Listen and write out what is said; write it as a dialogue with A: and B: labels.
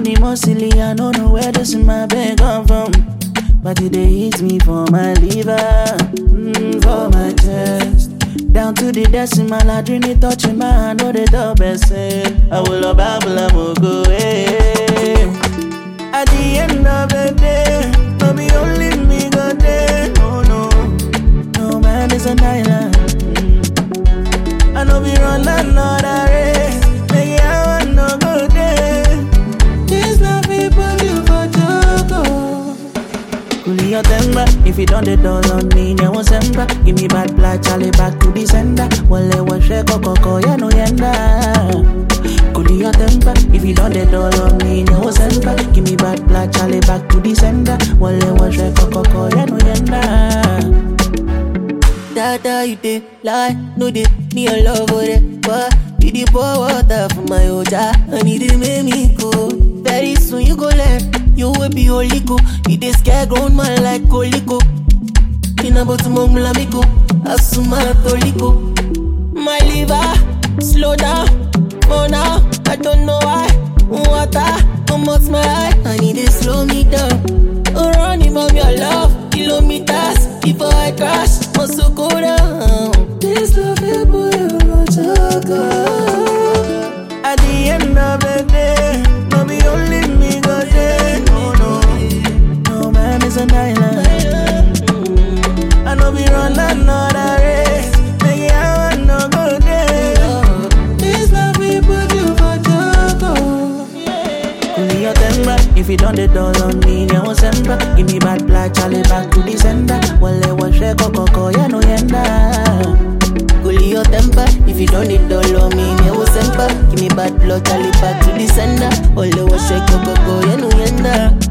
A: money mostly, I don't know where this my bag come from. But it dey hit me for my liver, for my chest. Down to the decimal, I dream it touching my hand, know the top person. I will a babble, I will go away. At the end of the day, no be only me go there. No, no, no man is an island. I know we run another race. Maybe I want no go there. This love people you for Choco. Kuli your temper. If you don't the doll on me, ne was ember. Give me bad blood, Charlie back to the sender. Wale wa sheko koko ya no yenda. Kuli your temper. If you don't the doll on me, ne was ember. Give me bad blood, Charlie back to the sender. Wale wa sheko koko ya no yenda. Dada, you did lie, no did me a love for it. But you did pour water for my oja. I need to make me go. Very soon you go left, you will be holiko. You did scare grown man like Koliko. In about to mongla miko, asuma toliko. My liver, slow down, for now. I don't know why. Water, come out my eye. I need to slow me down. Running from your love, kilometers. Before I crash, must go down. This love you put on Choco. At the end of the day, no be only me go there. No, no, no man is an island. I know we run another race. Maybe I want no go there. This love we put you for Choco. Kuli your temper. If you don't the doll on me, ne was ember. Give me bad blood, Charlie back to the sender. Wale wa sheko koko ya no yenda. Kuli your temper. If you don't the doll on me, ne was ember. Give me bad blood, Charlie back to the sender. Wale wa sheko koko ya no yenda.